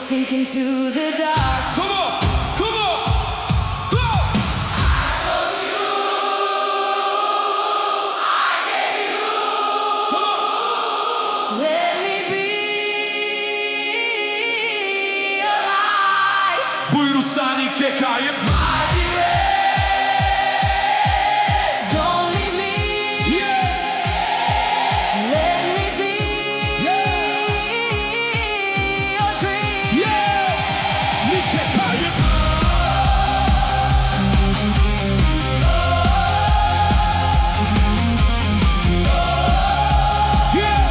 sink into the dark. Come on, come on, go! I chose you, I gave you. Come on. Let me be a light. Buyur Usanike kayıp. My dearest, don't leave me. Yeah, Let me be yeah, your dream. yeah. Nike kayıp. Yeah.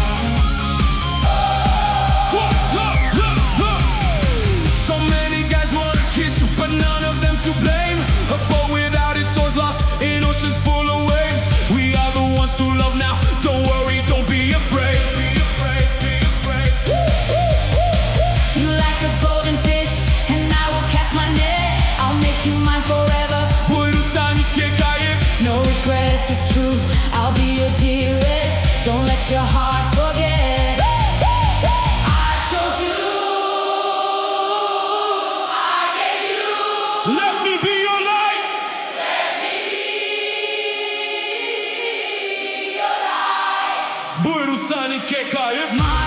Look, look, look, look. So many guys wanna kiss you, but none of them to blame. A boat without its oars lost in oceans full of waves. We are the ones who love now. Don't worry, don't be afraid. Be afraid, be afraid. You like a golden fish, and I will cast my net. I'll make you mine forever. Buyur Usanike kayıp. No regrets, it's true. I'll be your dearest. Don't let your heart forget. I chose you. I gave you. Let me be your light. Let me be your light. Buyur Usanike kayıp. My